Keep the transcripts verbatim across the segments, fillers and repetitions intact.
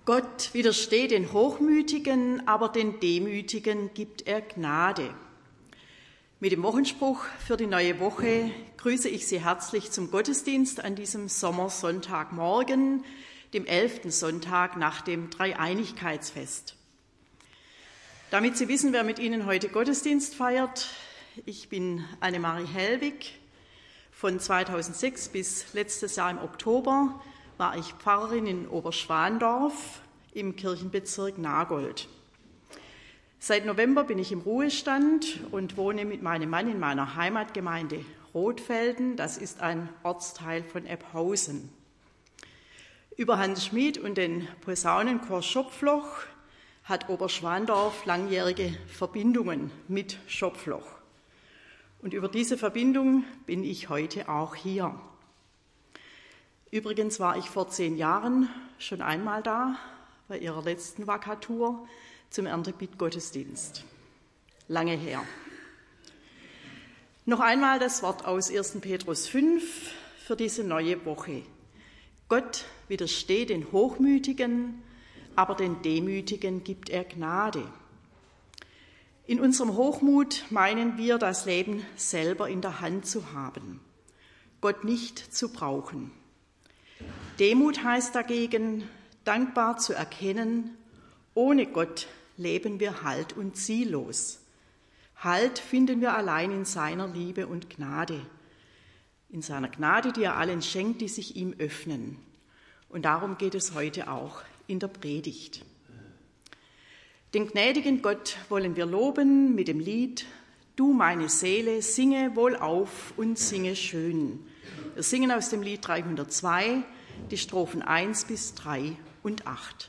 Gott widersteht den Hochmütigen, aber den Demütigen gibt er Gnade. Mit dem Wochenspruch für die neue Woche grüße ich Sie herzlich zum Gottesdienst an diesem Sommersonntagmorgen, dem elften Sonntag nach dem Dreieinigkeitsfest. Damit Sie wissen, wer mit Ihnen heute Gottesdienst feiert, ich bin Annemarie Hellwig. Von zweitausendsechs bis letztes Jahr im Oktober war ich Pfarrerin in Oberschwandorf im Kirchenbezirk Nagold. Seit November bin ich im Ruhestand und wohne mit meinem Mann in meiner Heimatgemeinde Rotfelden. Das ist ein Ortsteil von Ebhausen. Über Hans Schmid und den Posaunenchor Schopfloch hat Oberschwandorf langjährige Verbindungen mit Schopfloch. Und über diese Verbindung bin ich heute auch hier. Übrigens war ich vor zehn Jahren schon einmal da, bei ihrer letzten Vakatur zum Erntebiet-Gottesdienst. Lange her. Noch einmal das Wort aus ersten Petrus fünf für diese neue Woche. Gott widersteht den Hochmütigen, aber den Demütigen gibt er Gnade. In unserem Hochmut meinen wir, das Leben selber in der Hand zu haben, Gott nicht zu brauchen. Demut heißt dagegen, dankbar zu erkennen, ohne Gott leben wir halt und ziellos. Halt finden wir allein in seiner Liebe und Gnade, in seiner Gnade, die er allen schenkt, die sich ihm öffnen. Und darum geht es heute auch in der Predigt. Den gnädigen Gott wollen wir loben mit dem Lied Du, meine Seele, singe wohlauf und singe schön. Wir singen aus dem Lied dreihundertzwei die Strophen eins bis drei und acht.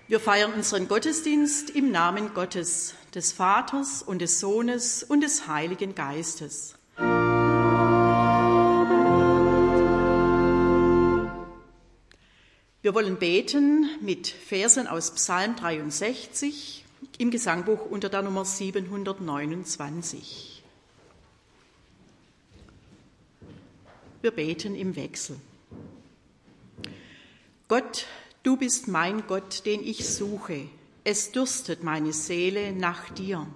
Wir feiern unseren Gottesdienst im Namen Gottes, des Vaters und des Sohnes und des Heiligen Geistes. Wir wollen beten mit Versen aus Psalm dreiundsechzig im Gesangbuch unter der Nummer siebenhundertneunundzwanzig. Wir beten im Wechsel. Gott, du bist mein Gott, den ich suche. Es dürstet meine Seele nach dir.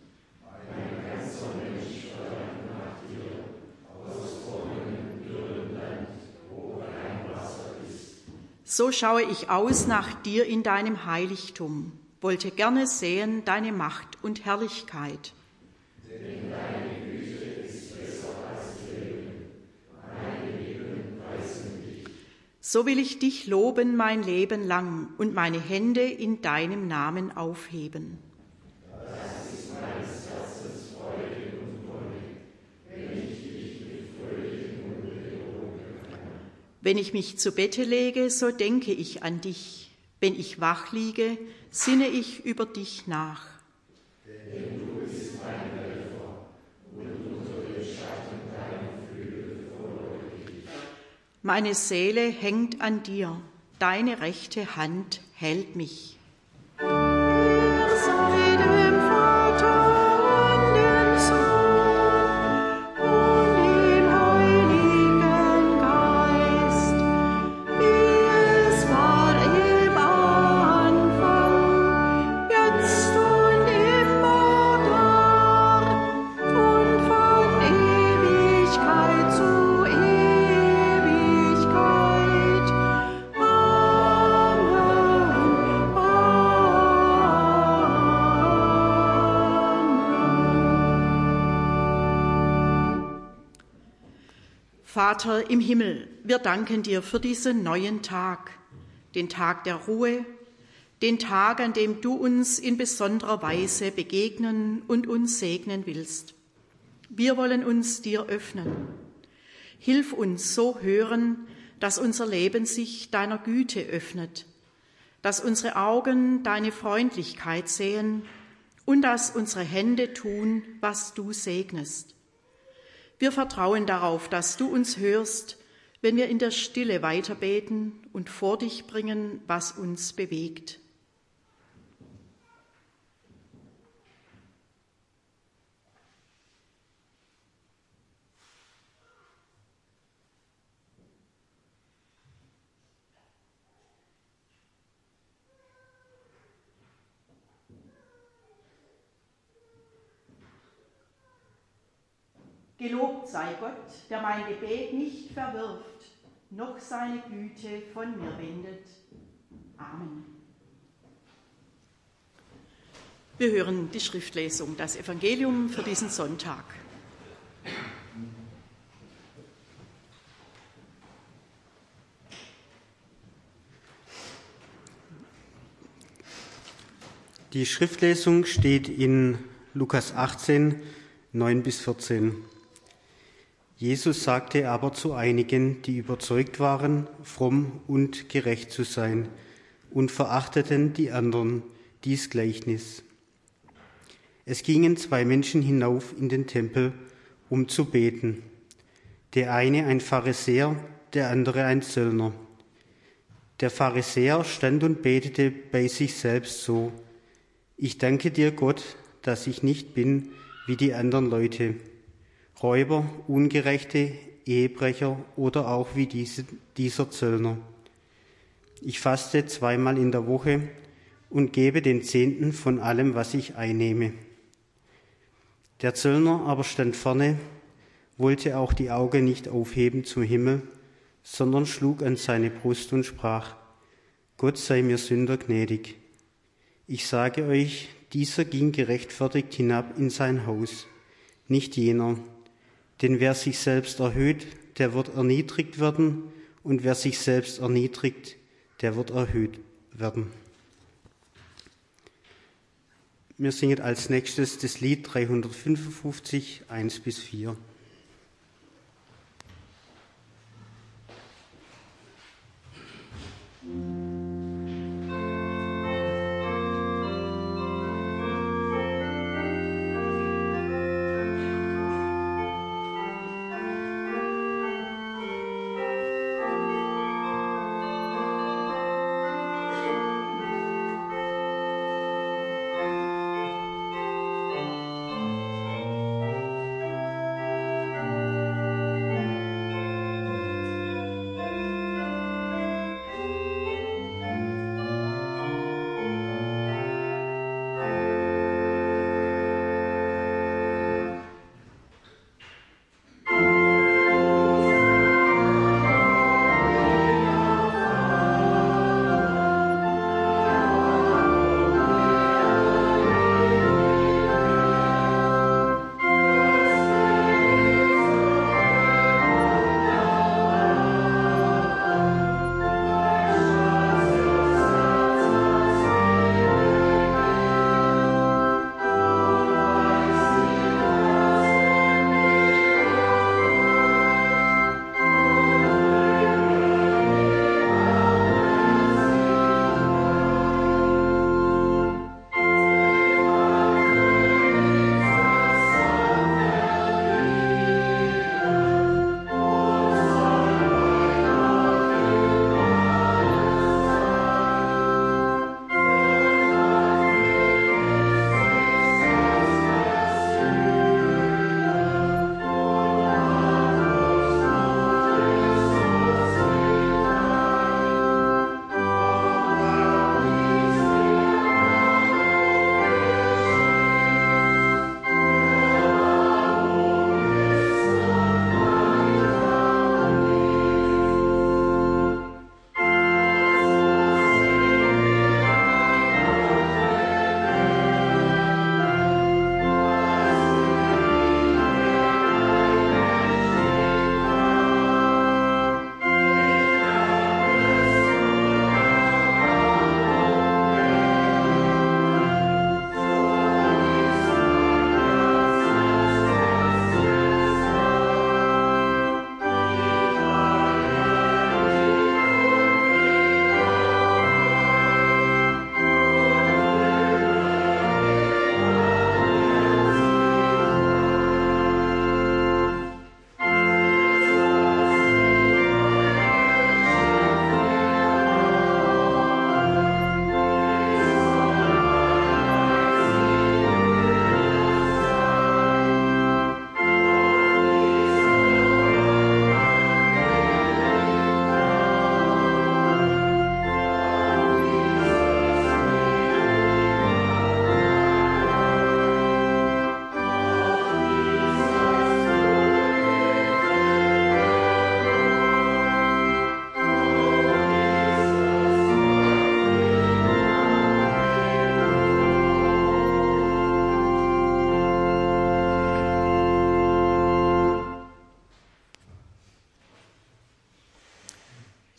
So schaue ich aus nach dir in deinem Heiligtum, wollte gerne sehen deine Macht und Herrlichkeit. Denn deine Güte ist besser als Leben, meine Lippen preisen dich. So will ich dich loben mein Leben lang und meine Hände in deinem Namen aufheben. Das ist meines Herzens Freude und Wonne, wenn ich dich mit fröhlichem Munde loben kann. Wenn ich mich zu Bette lege, so denke ich an dich. Wenn ich wach liege, sinne ich über dich nach. Denn du bist mein Helfer, und unter dem Schatten deiner Flügel verfolge ich. Meine Seele hängt an dir, deine rechte Hand hält mich. Ehre sei dem Vater und dem Sohn und dem Heiligen Geist, wie es war im Anfang, jetzt und immerdar und von Ewigkeit zu Ewigkeit. Amen. Amen. Vater im Himmel, wir danken dir für diesen neuen Tag, den Tag der Ruhe, den Tag, an dem du uns in besonderer Weise begegnen und uns segnen willst. Wir wollen uns dir öffnen. Hilf uns so hören, dass unser Leben sich deiner Güte öffnet, dass unsere Augen deine Freundlichkeit sehen und dass unsere Hände tun, was du segnest. Wir vertrauen darauf, dass du uns hörst, wenn wir in der Stille weiterbeten und vor dich bringen, was uns bewegt. Gelobt sei Gott, der mein Gebet nicht verwirft, noch seine Güte von mir wendet. Amen. Wir hören die Schriftlesung, das Evangelium für diesen Sonntag. Die Schriftlesung steht in Lukas achtzehn, neun bis vierzehn. Jesus sagte aber zu einigen, die überzeugt waren, fromm und gerecht zu sein, und verachteten die anderen, dies Gleichnis. Es gingen zwei Menschen hinauf in den Tempel, um zu beten. Der eine ein Pharisäer, der andere ein Zöllner. Der Pharisäer stand und betete bei sich selbst so: Ich danke dir, Gott, dass ich nicht bin wie die anderen Leute, Räuber, Ungerechte, Ehebrecher oder auch wie diese, dieser Zöllner. Ich faste zweimal in der Woche und gebe den Zehnten von allem, was ich einnehme. Der Zöllner aber stand vorne, wollte auch die Augen nicht aufheben zum Himmel, sondern schlug an seine Brust und sprach: Gott sei mir Sünder gnädig. Ich sage euch, dieser ging gerechtfertigt hinab in sein Haus, nicht jener. Denn wer sich selbst erhöht, der wird erniedrigt werden, und wer sich selbst erniedrigt, der wird erhöht werden. Wir singen als nächstes das Lied dreihundertfünfundfünfzig, eins bis vier. Thank you.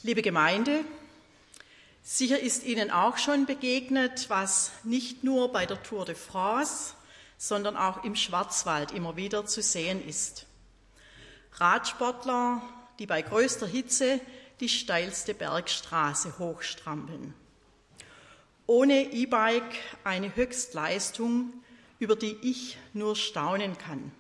Liebe Gemeinde, sicher ist Ihnen auch schon begegnet, was nicht nur bei der Tour de France, sondern auch im Schwarzwald immer wieder zu sehen ist. Radsportler, die bei größter Hitze die steilste Bergstraße hochstrampeln. Ohne E-Bike eine Höchstleistung, über die ich nur staunen kann.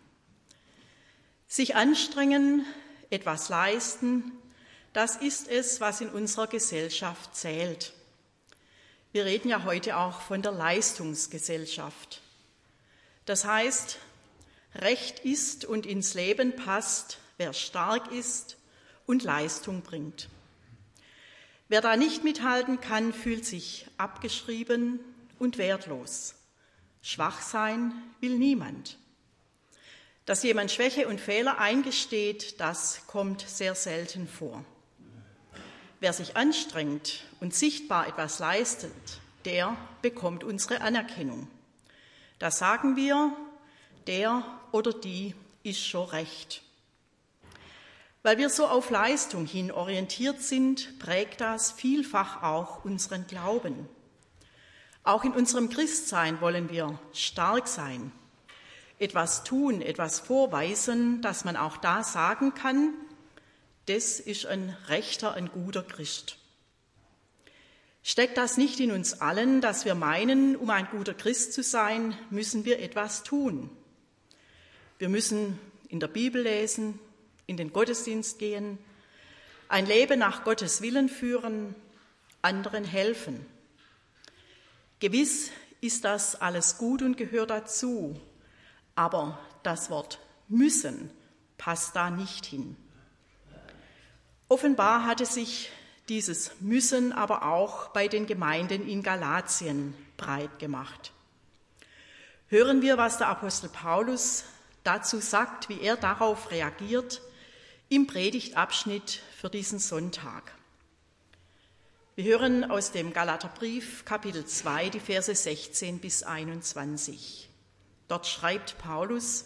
Sich anstrengen, etwas leisten, das ist es, was in unserer Gesellschaft zählt. Wir reden ja heute auch von der Leistungsgesellschaft. Das heißt, Recht ist und ins Leben passt, wer stark ist und Leistung bringt. Wer da nicht mithalten kann, fühlt sich abgeschrieben und wertlos. Schwach sein will niemand. Dass jemand Schwäche und Fehler eingesteht, das kommt sehr selten vor. Wer sich anstrengt und sichtbar etwas leistet, der bekommt unsere Anerkennung. Da sagen wir, der oder die ist schon recht. Weil wir so auf Leistung hin orientiert sind, prägt das vielfach auch unseren Glauben. Auch in unserem Christsein wollen wir stark sein, etwas tun, etwas vorweisen, dass man auch da sagen kann, das ist ein rechter, ein guter Christ. Steckt das nicht in uns allen, dass wir meinen, um ein guter Christ zu sein, müssen wir etwas tun? Wir müssen in der Bibel lesen, in den Gottesdienst gehen, ein Leben nach Gottes Willen führen, anderen helfen. Gewiss ist das alles gut und gehört dazu, aber das Wort müssen passt da nicht hin. Offenbar hatte sich dieses Müssen aber auch bei den Gemeinden in Galatien breit gemacht. Hören wir, was der Apostel Paulus dazu sagt, wie er darauf reagiert, im Predigtabschnitt für diesen Sonntag. Wir hören aus dem Galaterbrief, Kapitel zwei, die Verse sechzehn bis einundzwanzig. Dort schreibt Paulus: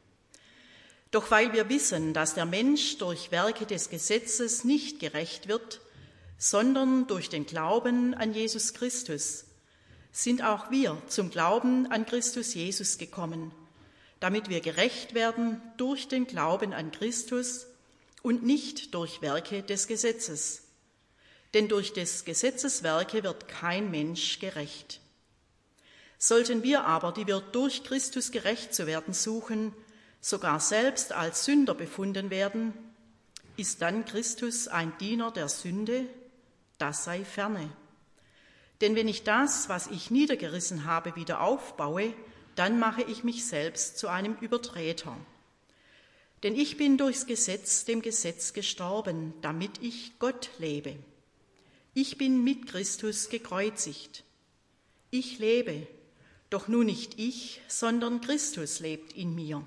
Doch weil wir wissen, dass der Mensch durch Werke des Gesetzes nicht gerecht wird, sondern durch den Glauben an Jesus Christus, sind auch wir zum Glauben an Christus Jesus gekommen, damit wir gerecht werden durch den Glauben an Christus und nicht durch Werke des Gesetzes. Denn durch des Gesetzes Werke wird kein Mensch gerecht. Sollten wir aber, die wir durch Christus gerecht zu werden suchen, sogar selbst als Sünder befunden werden, ist dann Christus ein Diener der Sünde? Das sei ferne. Denn wenn ich das, was ich niedergerissen habe, wieder aufbaue, dann mache ich mich selbst zu einem Übertreter. Denn ich bin durchs Gesetz dem Gesetz gestorben, damit ich Gott lebe. Ich bin mit Christus gekreuzigt. Ich lebe, doch nun nicht ich, sondern Christus lebt in mir.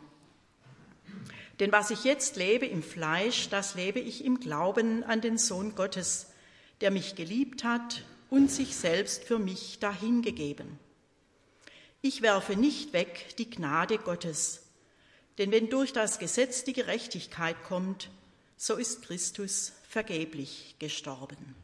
Denn was ich jetzt lebe im Fleisch, das lebe ich im Glauben an den Sohn Gottes, der mich geliebt hat und sich selbst für mich dahingegeben. Ich werfe nicht weg die Gnade Gottes, denn wenn durch das Gesetz die Gerechtigkeit kommt, so ist Christus vergeblich gestorben.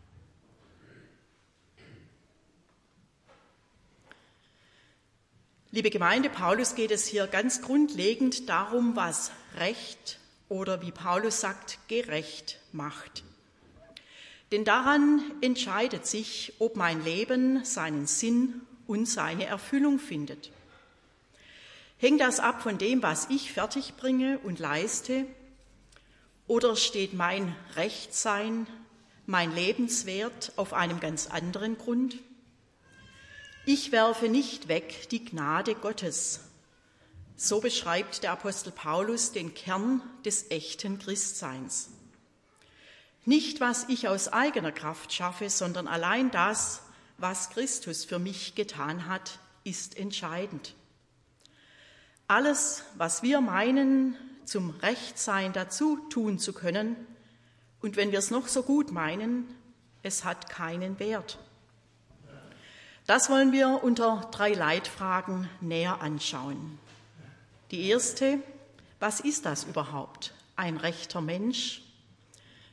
Liebe Gemeinde, Paulus geht es hier ganz grundlegend darum, was Recht oder wie Paulus sagt, gerecht macht. Denn daran entscheidet sich, ob mein Leben seinen Sinn und seine Erfüllung findet. Hängt das ab von dem, was ich fertigbringe und leiste, oder steht mein Rechtsein, mein Lebenswert auf einem ganz anderen Grund? Ich werfe nicht weg die Gnade Gottes. So beschreibt der Apostel Paulus den Kern des echten Christseins. Nicht, was ich aus eigener Kraft schaffe, sondern allein das, was Christus für mich getan hat, ist entscheidend. Alles, was wir meinen, zum Rechtsein dazu tun zu können, und wenn wir es noch so gut meinen, es hat keinen Wert. Das wollen wir unter drei Leitfragen näher anschauen. Die erste: Was ist das überhaupt, ein rechter Mensch?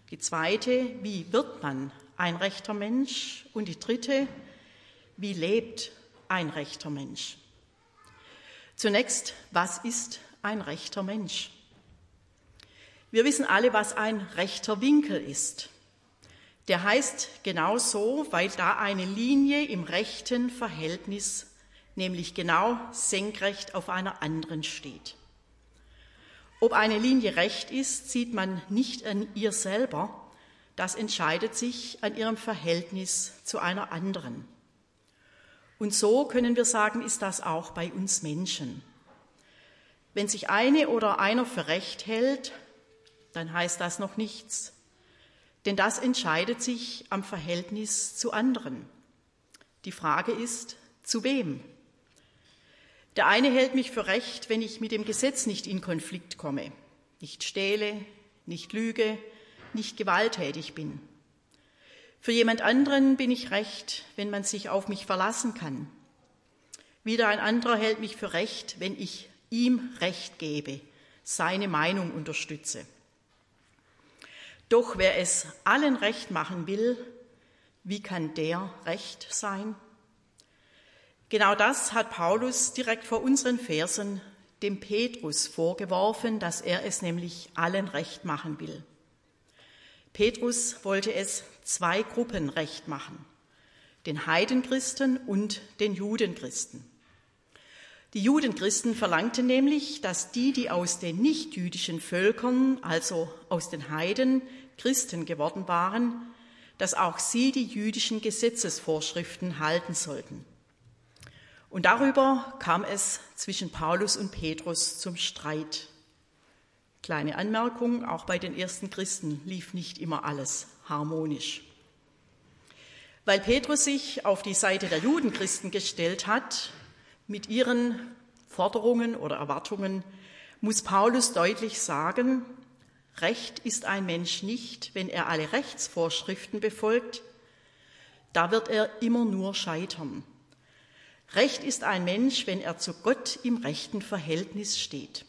Die zweite, wie wird man ein rechter Mensch? Und die dritte, wie lebt ein rechter Mensch? Zunächst, was ist ein rechter Mensch? Wir wissen alle, was ein rechter Winkel ist. Der heißt genau so, weil da eine Linie im rechten Verhältnis, nämlich genau senkrecht auf einer anderen steht. Ob eine Linie recht ist, sieht man nicht an ihr selber. Das entscheidet sich an ihrem Verhältnis zu einer anderen. Und so können wir sagen, ist das auch bei uns Menschen. Wenn sich eine oder einer für recht hält, dann heißt das noch nichts. Denn das entscheidet sich am Verhältnis zu anderen. Die Frage ist, zu wem? Der eine hält mich für recht, wenn ich mit dem Gesetz nicht in Konflikt komme, nicht stehle, nicht lüge, nicht gewalttätig bin. Für jemand anderen bin ich recht, wenn man sich auf mich verlassen kann. Wieder ein anderer hält mich für recht, wenn ich ihm Recht gebe, seine Meinung unterstütze. Doch wer es allen recht machen will, wie kann der recht sein? Genau das hat Paulus direkt vor unseren Versen dem Petrus vorgeworfen, dass er es nämlich allen recht machen will. Petrus wollte es zwei Gruppen recht machen, den Heidenchristen und den Judenchristen. Die Judenchristen verlangten nämlich, dass die, die aus den nichtjüdischen Völkern, also aus den Heiden, Christen geworden waren, dass auch sie die jüdischen Gesetzesvorschriften halten sollten. Und darüber kam es zwischen Paulus und Petrus zum Streit. Kleine Anmerkung, auch bei den ersten Christen lief nicht immer alles harmonisch. Weil Petrus sich auf die Seite der Judenchristen gestellt hat, mit ihren Forderungen oder Erwartungen, muss Paulus deutlich sagen, Recht ist ein Mensch nicht, wenn er alle Rechtsvorschriften befolgt, da wird er immer nur scheitern. Recht ist ein Mensch, wenn er zu Gott im rechten Verhältnis steht.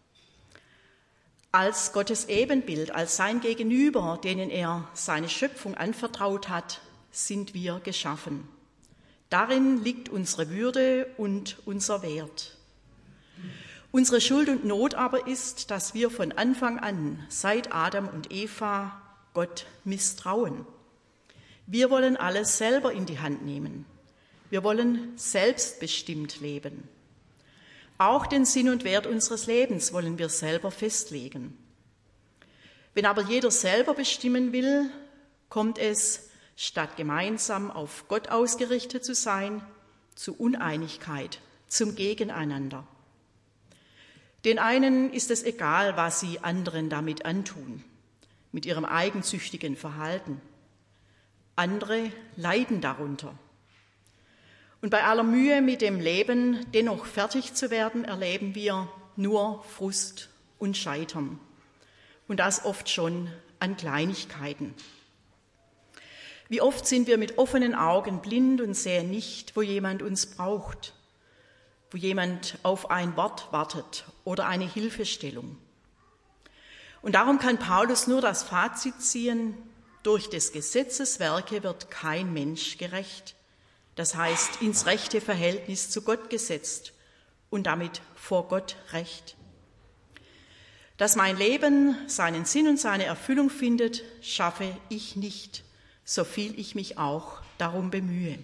Als Gottes Ebenbild, als sein Gegenüber, denen er seine Schöpfung anvertraut hat, sind wir geschaffen. Darin liegt unsere Würde und unser Wert. Unsere Schuld und Not aber ist, dass wir von Anfang an, seit Adam und Eva, Gott misstrauen. Wir wollen alles selber in die Hand nehmen. Wir wollen selbstbestimmt leben. Auch den Sinn und Wert unseres Lebens wollen wir selber festlegen. Wenn aber jeder selber bestimmen will, kommt es, statt gemeinsam auf Gott ausgerichtet zu sein, zu Uneinigkeit, zum Gegeneinander. Den einen ist es egal, was sie anderen damit antun, mit ihrem eigensüchtigen Verhalten. Andere leiden darunter. Und bei aller Mühe mit dem Leben dennoch fertig zu werden, erleben wir nur Frust und Scheitern. Und das oft schon an Kleinigkeiten. Wie oft sind wir mit offenen Augen blind und sehen nicht, wo jemand uns braucht, wo jemand auf ein Wort wartet oder eine Hilfestellung. Und darum kann Paulus nur das Fazit ziehen, durch des Gesetzes Werke wird kein Mensch gerecht, das heißt ins rechte Verhältnis zu Gott gesetzt und damit vor Gott recht. Dass mein Leben seinen Sinn und seine Erfüllung findet, schaffe ich nicht, so viel ich mich auch darum bemühe.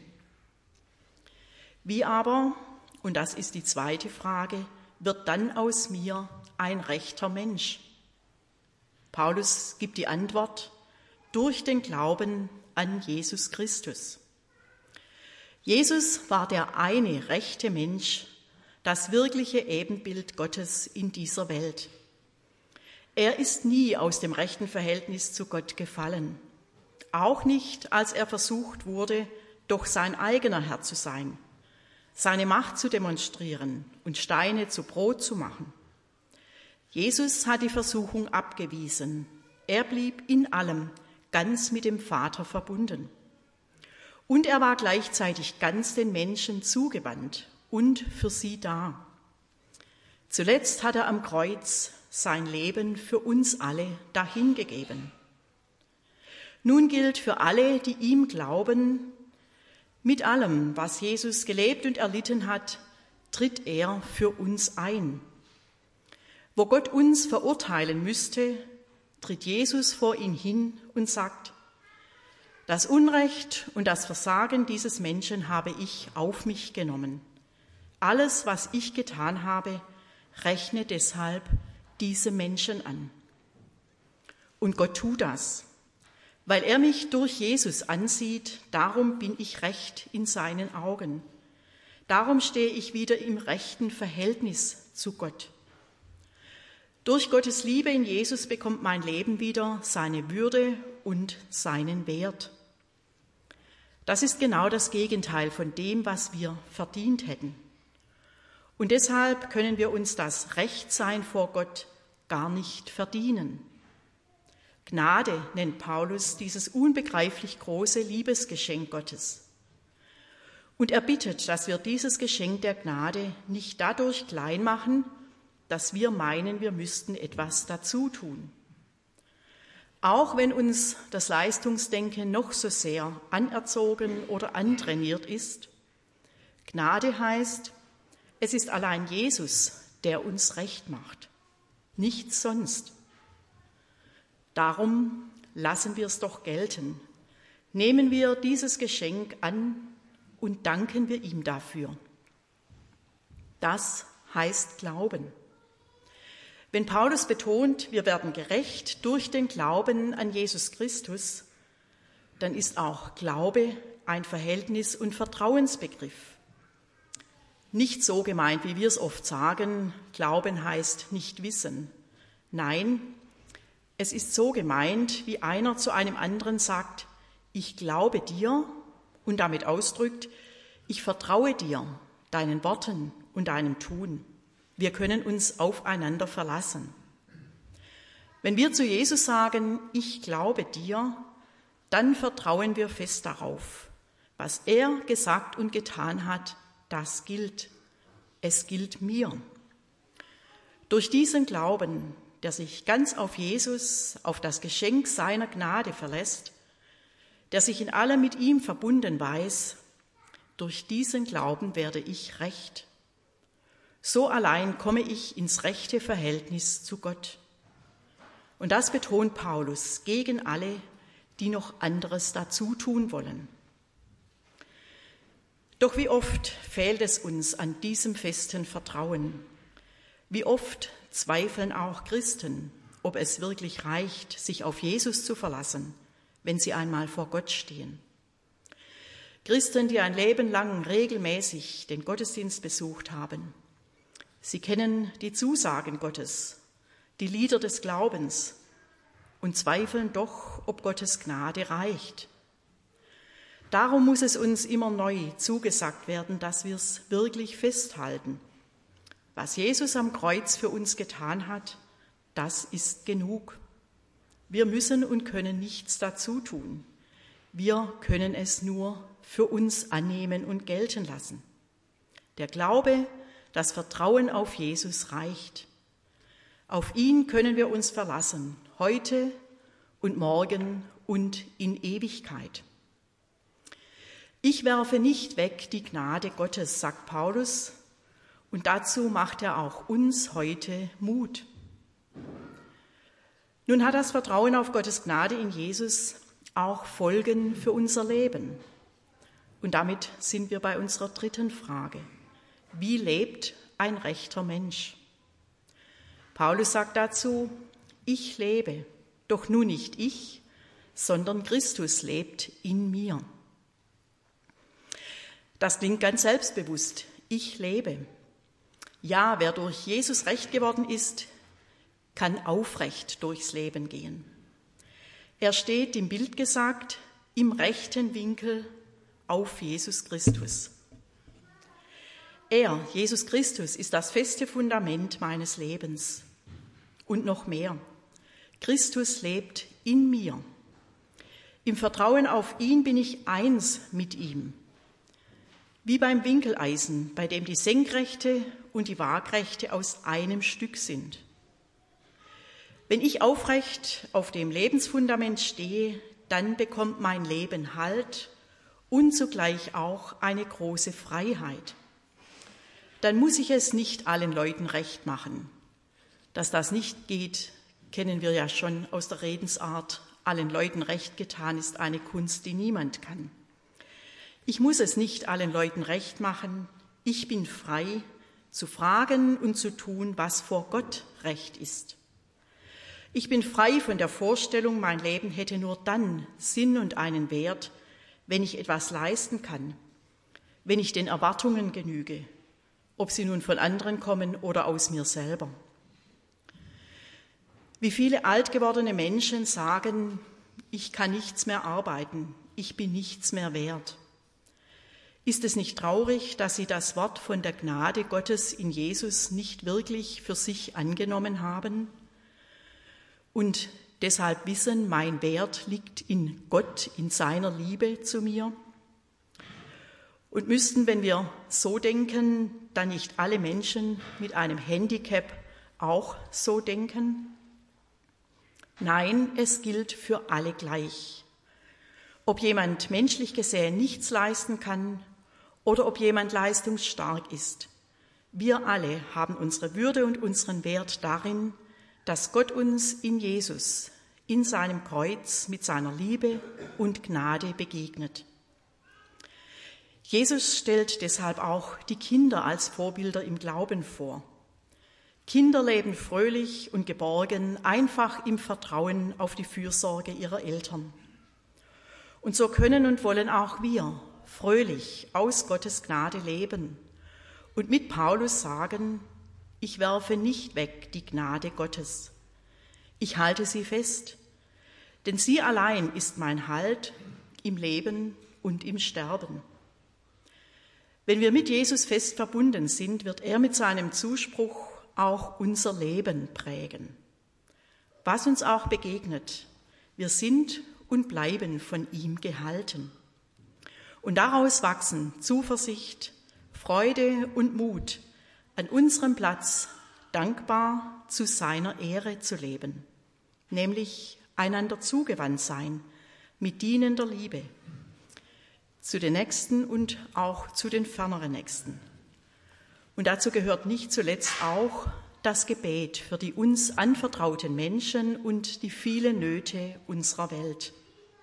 Wie aber, und das ist die zweite Frage, wird dann aus mir ein rechter Mensch? Paulus gibt die Antwort, durch den Glauben an Jesus Christus. Jesus war der eine rechte Mensch, das wirkliche Ebenbild Gottes in dieser Welt. Er ist nie aus dem rechten Verhältnis zu Gott gefallen, auch nicht, als er versucht wurde, doch sein eigener Herr zu sein, seine Macht zu demonstrieren und Steine zu Brot zu machen. Jesus hat die Versuchung abgewiesen. Er blieb in allem ganz mit dem Vater verbunden. Und er war gleichzeitig ganz den Menschen zugewandt und für sie da. Zuletzt hat er am Kreuz sein Leben für uns alle dahingegeben. Nun gilt für alle, die ihm glauben, mit allem, was Jesus gelebt und erlitten hat, tritt er für uns ein. Wo Gott uns verurteilen müsste, tritt Jesus vor ihn hin und sagt: Das Unrecht und das Versagen dieses Menschen habe ich auf mich genommen. Alles, was ich getan habe, rechne deshalb diese Menschen an. Und Gott tut das. Weil er mich durch Jesus ansieht, darum bin ich recht in seinen Augen. Darum stehe ich wieder im rechten Verhältnis zu Gott. Durch Gottes Liebe in Jesus bekommt mein Leben wieder seine Würde und seinen Wert. Das ist genau das Gegenteil von dem, was wir verdient hätten. Und deshalb können wir uns das Rechtsein vor Gott gar nicht verdienen. Gnade nennt Paulus dieses unbegreiflich große Liebesgeschenk Gottes. Und er bittet, dass wir dieses Geschenk der Gnade nicht dadurch klein machen, dass wir meinen, wir müssten etwas dazu tun. Auch wenn uns das Leistungsdenken noch so sehr anerzogen oder antrainiert ist, Gnade heißt, es ist allein Jesus, der uns recht macht, nichts sonst. Darum lassen wir es doch gelten. Nehmen wir dieses Geschenk an und danken wir ihm dafür. Das heißt Glauben. Wenn Paulus betont, wir werden gerecht durch den Glauben an Jesus Christus, dann ist auch Glaube ein Verhältnis- und Vertrauensbegriff. Nicht so gemeint, wie wir es oft sagen, Glauben heißt nicht wissen. Nein, es ist so gemeint, wie einer zu einem anderen sagt, ich glaube dir und damit ausdrückt, ich vertraue dir, deinen Worten und deinem Tun. Wir können uns aufeinander verlassen. Wenn wir zu Jesus sagen, ich glaube dir, dann vertrauen wir fest darauf. Was er gesagt und getan hat, das gilt. Es gilt mir. Durch diesen Glauben, der sich ganz auf Jesus, auf das Geschenk seiner Gnade verlässt, der sich in allem mit ihm verbunden weiß, durch diesen Glauben werde ich recht. So allein komme ich ins rechte Verhältnis zu Gott. Und das betont Paulus gegen alle, die noch anderes dazu tun wollen. Doch wie oft fehlt es uns an diesem festen Vertrauen? Wie oft zweifeln auch Christen, ob es wirklich reicht, sich auf Jesus zu verlassen, wenn sie einmal vor Gott stehen. Christen, die ein Leben lang regelmäßig den Gottesdienst besucht haben, sie kennen die Zusagen Gottes, die Lieder des Glaubens und zweifeln doch, ob Gottes Gnade reicht. Darum muss es uns immer neu zugesagt werden, dass wir es wirklich festhalten. Was Jesus am Kreuz für uns getan hat, das ist genug. Wir müssen und können nichts dazu tun. Wir können es nur für uns annehmen und gelten lassen. Der Glaube, das Vertrauen auf Jesus reicht. Auf ihn können wir uns verlassen, heute und morgen und in Ewigkeit. Ich werfe nicht weg die Gnade Gottes, sagt Paulus, und dazu macht er auch uns heute Mut. Nun hat das Vertrauen auf Gottes Gnade in Jesus auch Folgen für unser Leben. Und damit sind wir bei unserer dritten Frage. Wie lebt ein rechter Mensch? Paulus sagt dazu, ich lebe, doch nun nicht ich, sondern Christus lebt in mir. Das klingt ganz selbstbewusst. Ich lebe. Ja, wer durch Jesus recht geworden ist, kann aufrecht durchs Leben gehen. Er steht, im Bild gesagt, im rechten Winkel auf Jesus Christus. Er, Jesus Christus, ist das feste Fundament meines Lebens. Und noch mehr. Christus lebt in mir. Im Vertrauen auf ihn bin ich eins mit ihm. Wie beim Winkeleisen, bei dem die Senkrechte und die Waagrechte aus einem Stück sind. Wenn ich aufrecht auf dem Lebensfundament stehe, dann bekommt mein Leben Halt und zugleich auch eine große Freiheit. Dann muss ich es nicht allen Leuten recht machen. Dass das nicht geht, kennen wir ja schon aus der Redensart. Allen Leuten recht getan ist eine Kunst, die niemand kann. Ich muss es nicht allen Leuten recht machen. Ich bin frei, zu fragen und zu tun, was vor Gott recht ist. Ich bin frei von der Vorstellung, mein Leben hätte nur dann Sinn und einen Wert, wenn ich etwas leisten kann, wenn ich den Erwartungen genüge, ob sie nun von anderen kommen oder aus mir selber. Wie viele alt gewordene Menschen sagen, ich kann nichts mehr arbeiten, ich bin nichts mehr wert. Ist es nicht traurig, dass sie das Wort von der Gnade Gottes in Jesus nicht wirklich für sich angenommen haben und deshalb wissen, mein Wert liegt in Gott, in seiner Liebe zu mir? Und müssten, wenn wir so denken, dann nicht alle Menschen mit einem Handicap auch so denken? Nein, es gilt für alle gleich. Ob jemand menschlich gesehen nichts leisten kann oder ob jemand leistungsstark ist. Wir alle haben unsere Würde und unseren Wert darin, dass Gott uns in Jesus, in seinem Kreuz mit seiner Liebe und Gnade begegnet. Jesus stellt deshalb auch die Kinder als Vorbilder im Glauben vor. Kinder leben fröhlich und geborgen, einfach im Vertrauen auf die Fürsorge ihrer Eltern. Und so können und wollen auch wir fröhlich aus Gottes Gnade leben und mit Paulus sagen, ich werfe nicht weg die Gnade Gottes. Ich halte sie fest, denn sie allein ist mein Halt im Leben und im Sterben. Wenn wir mit Jesus fest verbunden sind, wird er mit seinem Zuspruch auch unser Leben prägen. Was uns auch begegnet, wir sind und bleiben von ihm gehalten. Und daraus wachsen Zuversicht, Freude und Mut, an unserem Platz dankbar zu seiner Ehre zu leben, nämlich einander zugewandt sein, mit dienender Liebe, zu den Nächsten und auch zu den ferneren Nächsten. Und dazu gehört nicht zuletzt auch das Gebet für die uns anvertrauten Menschen und die vielen Nöte unserer Welt.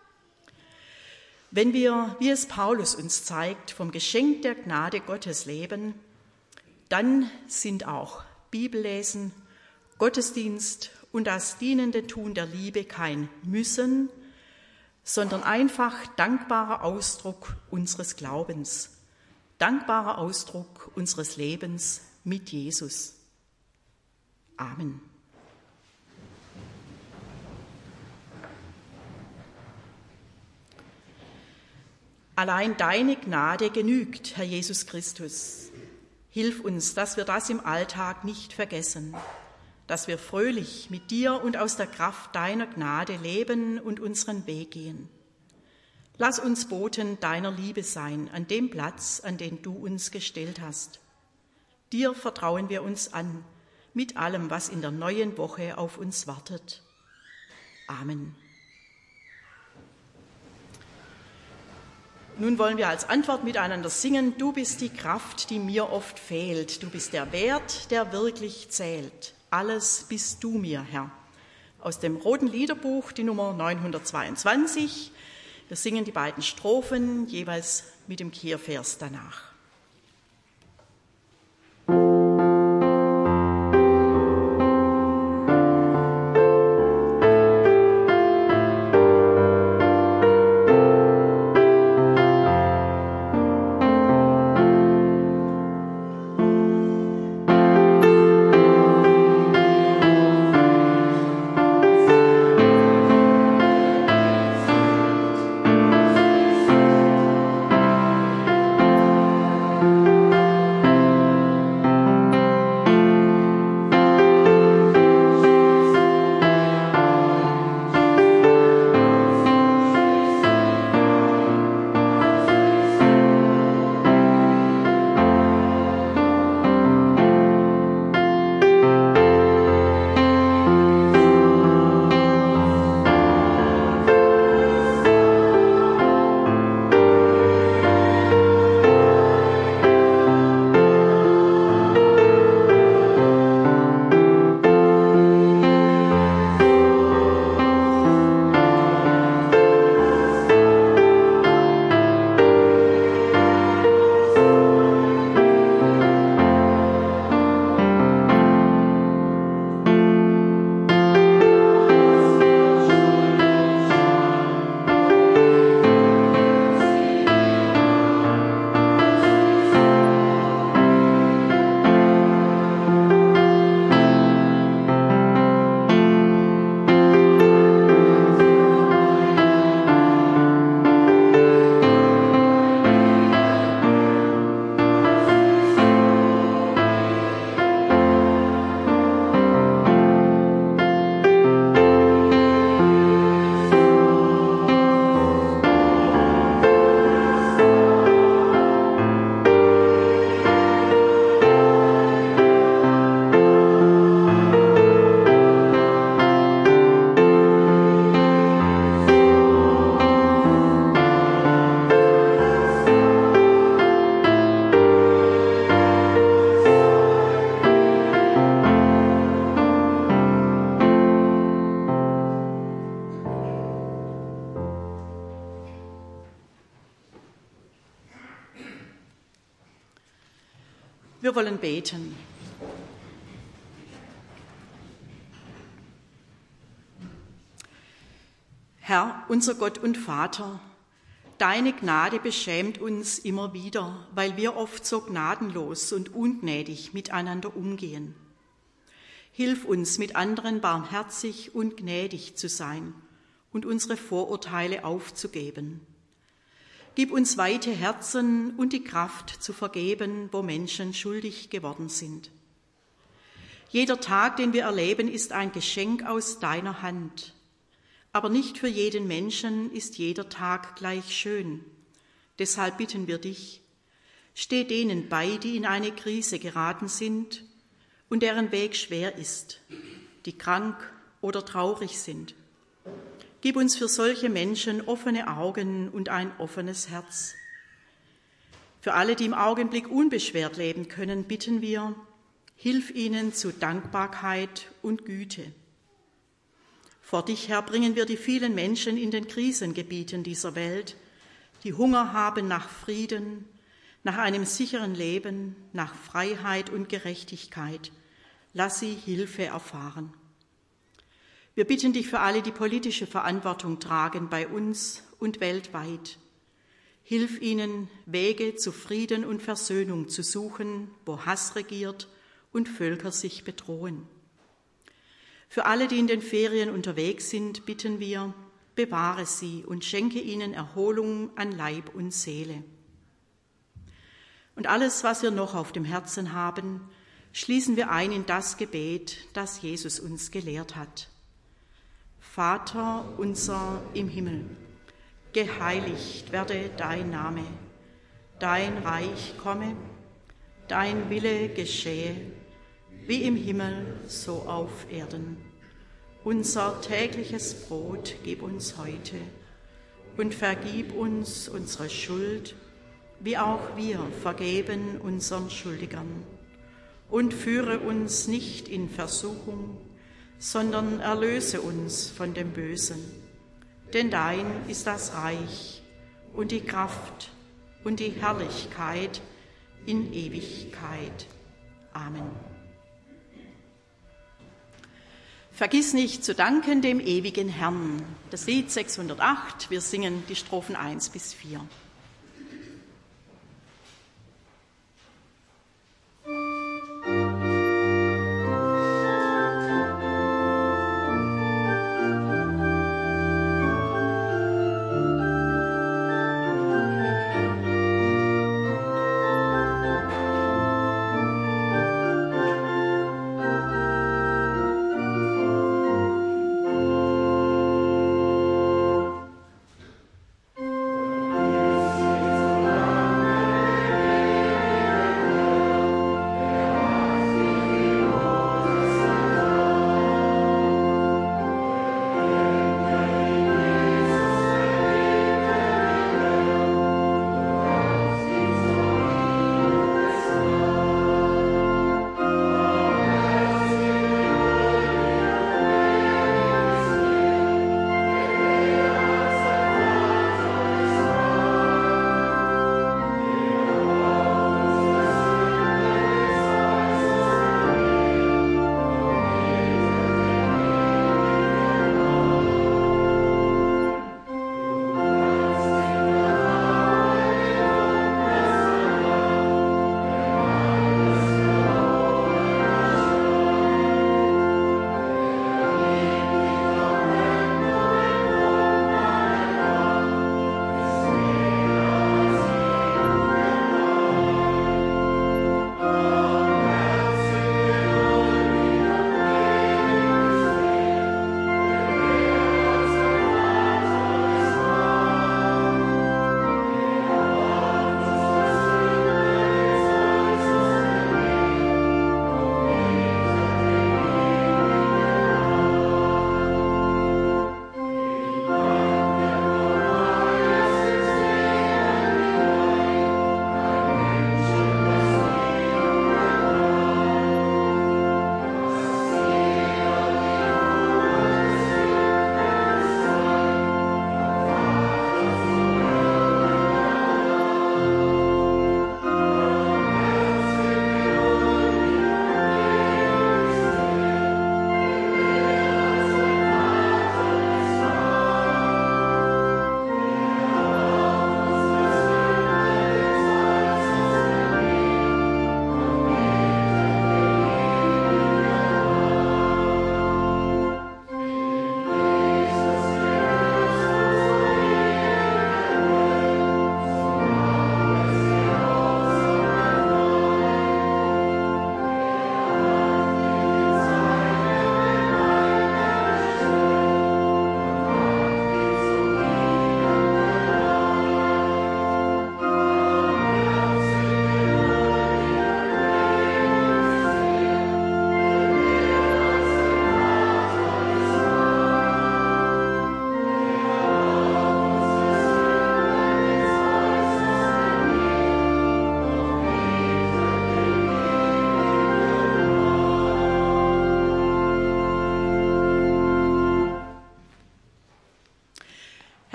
Wenn wir, wie es Paulus uns zeigt, vom Geschenk der Gnade Gottes leben, dann sind auch Bibellesen, Gottesdienst und das dienende Tun der Liebe kein Müssen, sondern einfach dankbarer Ausdruck unseres Glaubens, dankbarer Ausdruck unseres Lebens mit Jesus. Amen. Allein deine Gnade genügt, Herr Jesus Christus. Hilf uns, dass wir das im Alltag nicht vergessen, dass wir fröhlich mit dir und aus der Kraft deiner Gnade leben und unseren Weg gehen. Lass uns Boten deiner Liebe sein, an dem Platz, an den du uns gestellt hast. Dir vertrauen wir uns an, mit allem, was in der neuen Woche auf uns wartet. Amen. Nun wollen wir als Antwort miteinander singen, du bist die Kraft, die mir oft fehlt. Du bist der Wert, der wirklich zählt. Alles bist du mir, Herr. Aus dem Roten Liederbuch, die Nummer neunhundertzweiundzwanzig. Wir singen die beiden Strophen jeweils mit dem Kehrvers danach. Wir wollen beten. Herr, unser Gott und Vater, deine Gnade beschämt uns immer wieder, weil wir oft so gnadenlos und ungnädig miteinander umgehen. Hilf uns, mit anderen barmherzig und gnädig zu sein und unsere Vorurteile aufzugeben. Gib uns weite Herzen und die Kraft zu vergeben, wo Menschen schuldig geworden sind. Jeder Tag, den wir erleben, ist ein Geschenk aus deiner Hand. Aber nicht für jeden Menschen ist jeder Tag gleich schön. Deshalb bitten wir dich, steh denen bei, die in eine Krise geraten sind und deren Weg schwer ist, die krank oder traurig sind. Gib uns für solche Menschen offene Augen und ein offenes Herz. Für alle, die im Augenblick unbeschwert leben können, bitten wir, hilf ihnen zu Dankbarkeit und Güte. Vor dich, Herr, bringen wir die vielen Menschen in den Krisengebieten dieser Welt, die Hunger haben nach Frieden, nach einem sicheren Leben, nach Freiheit und Gerechtigkeit. Lass sie Hilfe erfahren. Wir bitten dich für alle, die politische Verantwortung tragen, bei uns und weltweit. Hilf ihnen, Wege zu Frieden und Versöhnung zu suchen, wo Hass regiert und Völker sich bedrohen. Für alle, die in den Ferien unterwegs sind, bitten wir, bewahre sie und schenke ihnen Erholung an Leib und Seele. Und alles, was wir noch auf dem Herzen haben, schließen wir ein in das Gebet, das Jesus uns gelehrt hat. Vater unser im Himmel, geheiligt werde dein Name, dein Reich komme, dein Wille geschehe, wie im Himmel, so auf Erden. Unser tägliches Brot gib uns heute und vergib uns unsere Schuld, wie auch wir vergeben unseren Schuldigern. Und führe uns nicht in Versuchung, sondern erlöse uns von dem Bösen. Denn dein ist das Reich und die Kraft und die Herrlichkeit in Ewigkeit. Amen. Vergiss nicht zu danken dem ewigen Herrn. Das Lied sechshundertacht, wir singen die Strophen eins bis vier. Amen.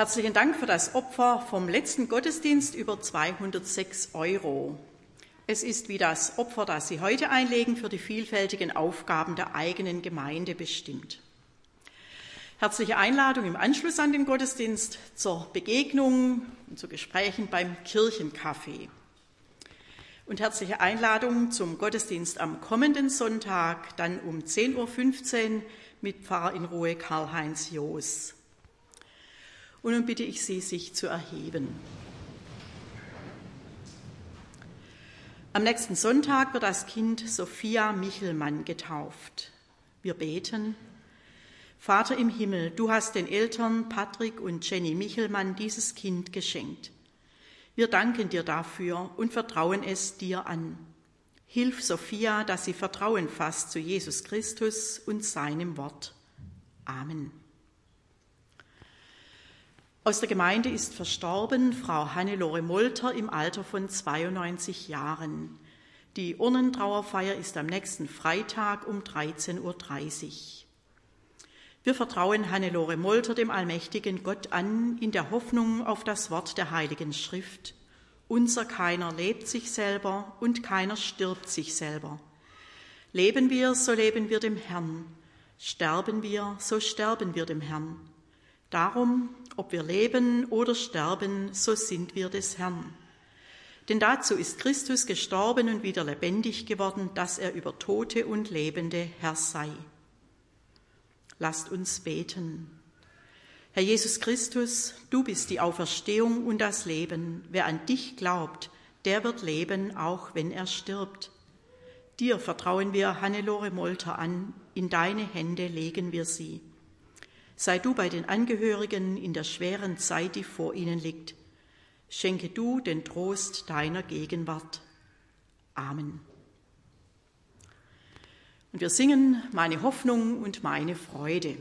Herzlichen Dank für das Opfer vom letzten Gottesdienst über zweihundertsechs Euro. Es ist wie das Opfer, das Sie heute einlegen, für die vielfältigen Aufgaben der eigenen Gemeinde bestimmt. Herzliche Einladung im Anschluss an den Gottesdienst zur Begegnung und zu Gesprächen beim Kirchencafé. Und herzliche Einladung zum Gottesdienst am kommenden Sonntag, dann um zehn Uhr fünfzehn mit Pfarrer in Ruhe Karl-Heinz Joos. Und nun bitte ich Sie, sich zu erheben. Am nächsten Sonntag wird das Kind Sophia Michelmann getauft. Wir beten: Vater im Himmel, du hast den Eltern Patrick und Jenny Michelmann dieses Kind geschenkt. Wir danken dir dafür und vertrauen es dir an. Hilf Sophia, dass sie Vertrauen fasst zu Jesus Christus und seinem Wort. Amen. Aus der Gemeinde ist verstorben Frau Hannelore Molter im Alter von zweiundneunzig Jahren. Die Urnentrauerfeier ist am nächsten Freitag um dreizehn Uhr dreißig. Wir vertrauen Hannelore Molter dem allmächtigen Gott an, in der Hoffnung auf das Wort der Heiligen Schrift. Unser keiner lebt sich selber und keiner stirbt sich selber. Leben wir, so leben wir dem Herrn. Sterben wir, so sterben wir dem Herrn. Darum, ob wir leben oder sterben, so sind wir des Herrn. Denn dazu ist Christus gestorben und wieder lebendig geworden, dass er über Tote und Lebende Herr sei. Lasst uns beten. Herr Jesus Christus, du bist die Auferstehung und das Leben. Wer an dich glaubt, der wird leben, auch wenn er stirbt. Dir vertrauen wir Hannelore Molter an, in deine Hände legen wir sie. Sei du bei den Angehörigen in der schweren Zeit, die vor ihnen liegt. Schenke du den Trost deiner Gegenwart. Amen. Und wir singen Meine Hoffnung und meine Freude.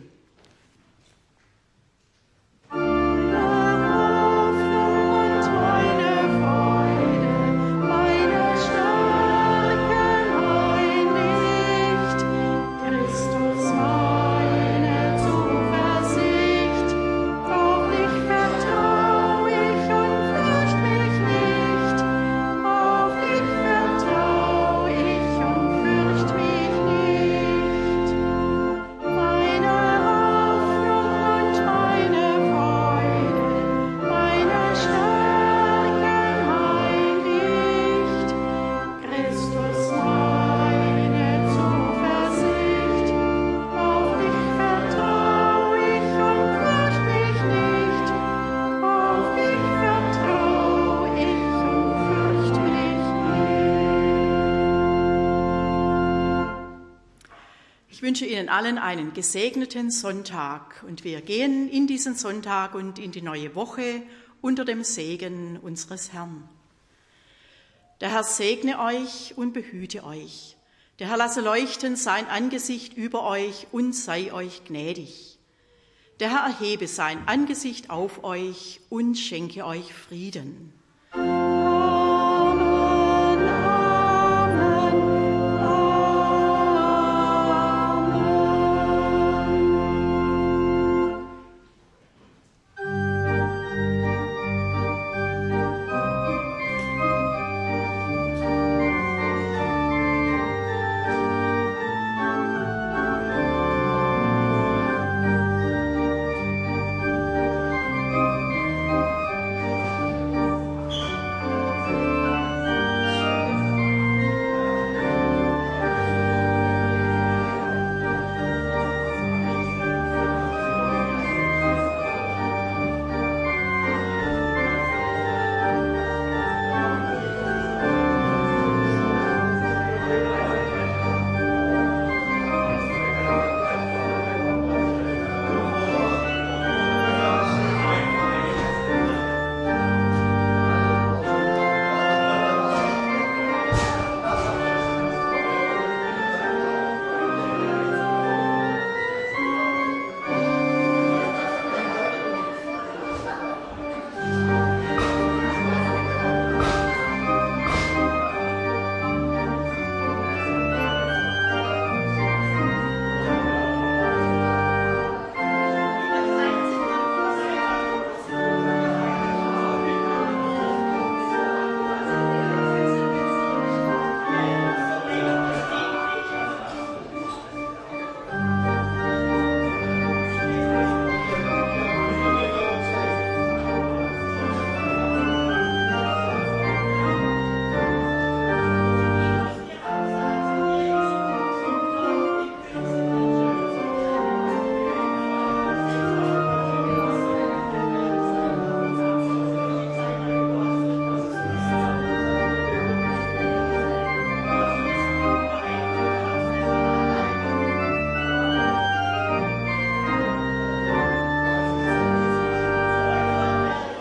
Ich wünsche Ihnen allen einen gesegneten Sonntag und wir gehen in diesen Sonntag und in die neue Woche unter dem Segen unseres Herrn. Der Herr segne euch und behüte euch. Der Herr lasse leuchten sein Angesicht über euch und sei euch gnädig. Der Herr erhebe sein Angesicht auf euch und schenke euch Frieden.